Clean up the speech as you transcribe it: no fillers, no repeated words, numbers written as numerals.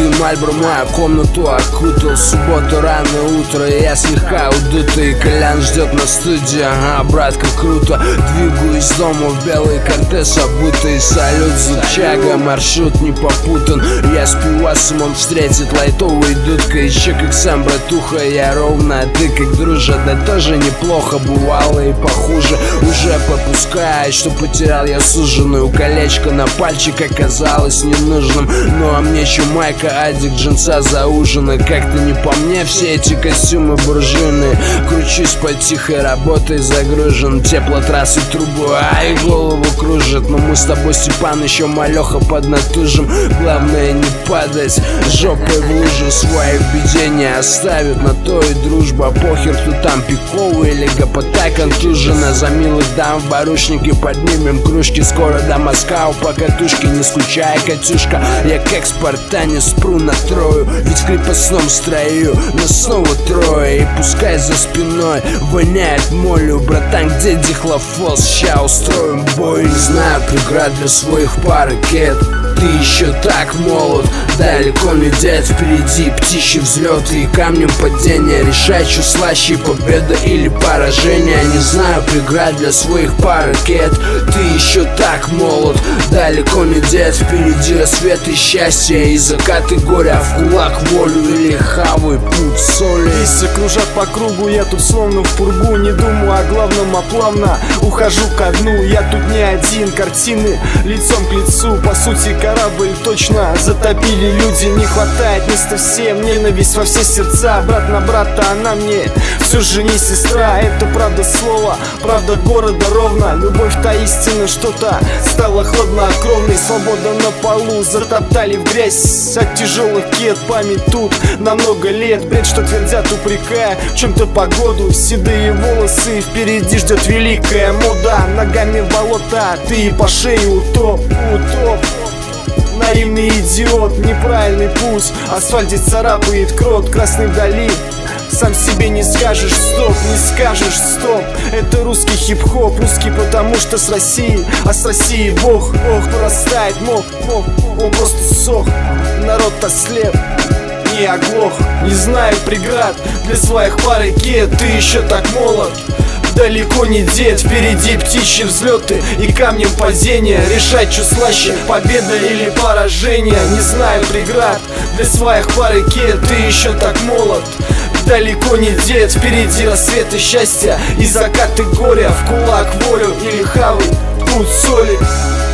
Дым Мальборо мою комнату окутал. Суббота, раннее утро, я слегка удутый. Колян ждет на студии, ага, братка, круто. Двигаюсь из дома в белый кортеж обутый. Салют, зубчага, маршрут не попутан. Я с пивасом, он встретит лайтовой дудкой. Еще как сам, братуха, я ровно, а ты как дружа. Да тоже неплохо, бывало и похуже. Уже попускаю, что потерял я суженую. Колечко на пальчик оказалось ненужным. Ну а мне еще майка, адик, джинса за ужина. Как-то не по мне все эти костюмы буржуйные. Кручусь по тихой работой, загружен. Теплотрассы трубу, ай, голову кружит. Но мы с тобой, Степан, еще малеха поднатужим. Главное не падать жопой в лужу. Свои в беде не оставят, на то и дружба. Похер, кто там, пиковый или гопота контужена. За милых дам в барушнике поднимем кружки. Скоро до Москвы по катушке, не скучай, Катюшка. Я как спартанец пру на трою, ведь в крепостном строю нас снова трое. И пускай за спиной воняет молью. Братан, где дихлофос? Ща устроим бой. Не знаю преград для своих паракет. Ты еще так молод, далеко не дед. Впереди птичьи взлеты и камнем падения. Решай, что слаще, победа или поражение. Не знаю преград для своих паракет. Ты еще так молод, далеко не дед. Впереди рассвет и счастье, и закаты горя. В кулак волю или хавы путь соли. Листья кружат по кругу, я тут словно в пургу. Не думаю о главном, а плавно ухожу ко дну. Я тут не один, картины лицом к лицу. По сути, корабль точно затопили люди. Не хватает места всем, ненависть во все сердца. Брат на брата, она мне все же не сестра. Это правда слова, правда города ровно. Любовь-то истина, что-то стало хладнокровной. Свобода на полу, затоптали в грязь. От тяжелых кед память тут на много лет. Бред, что твердят, упрекая в чем-то погоду. Седые волосы, впереди ждет великая мода. Ногами в болото, ты по шее утоп. Наивный идиот, неправильный путь. Асфальте царапает крот, красный вдали. Сам себе не скажешь стоп, не скажешь стоп. Это русский хип-хоп, русский потому что с Россией. А с Россией Бог порастает, мог, он просто сох. Народ-то слеп, не оглох. Не знаю преград для своих паракет. Ты еще так молод, далеко не дед. Впереди птичьи взлеты и камнем падения. Решать, что слаще, победа или поражение. Не знаю преград для своих паракет. Ты еще так молод, далеко не дед. Впереди рассвет и счастья, и закаты горя. В кулак волю или хавы путь соли.